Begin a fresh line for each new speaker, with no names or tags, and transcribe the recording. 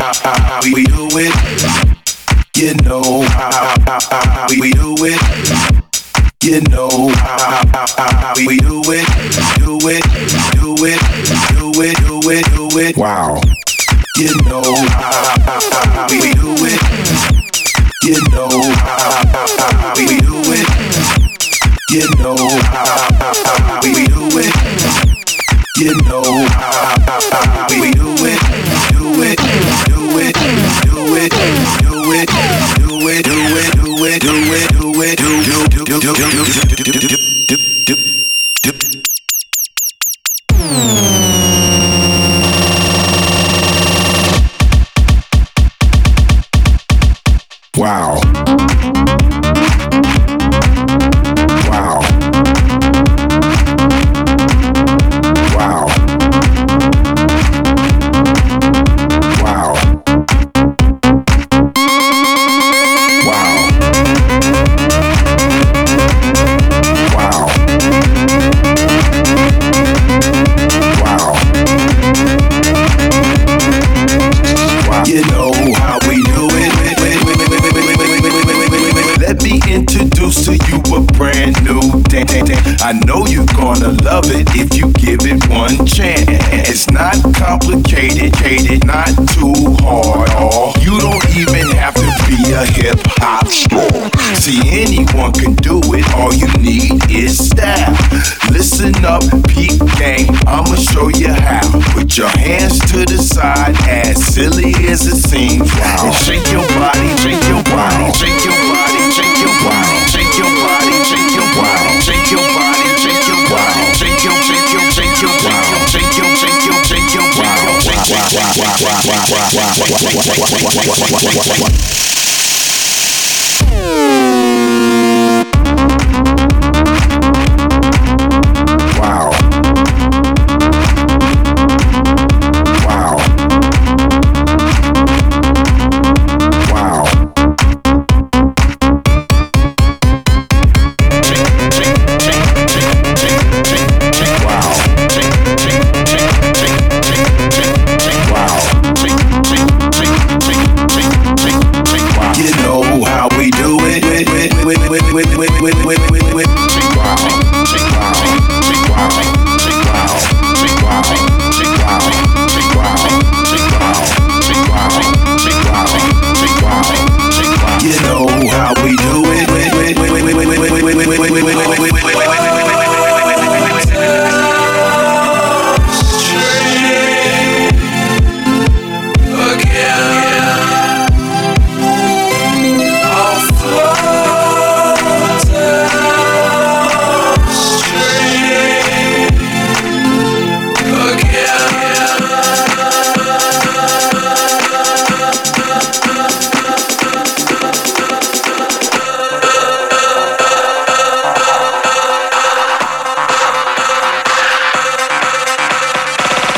how we do it. You know how we do it. You know how we do it. Do it, do it, do it, do it, do it. Wow. You know how we do it. You know how we do it. You know how we do it. You know how we do it. Do it, do it, do it, do it, do it, do it, do it, do it, do it, Wow. Wow. Wow. Wow. Wow. Wow. Wow. Wow. You know how we do it. Let me introduce to you a brand new dance. I know you're gonna love it if you give it one chance. It's not complicated, not too hard. You don't even have to be a hip hop star. See, anyone can do it. All you need is style. Listen up, peep gang, I'ma show you how. Put your hands to the side, as silly as it seems. Wow. And shake your body, shake your body, shake your body, shake your body, shake your body, shake your body, shake your body, shake your body, shake your, shake your, shake your, shake your, shake your, shake your, shake your, shake your, shake your.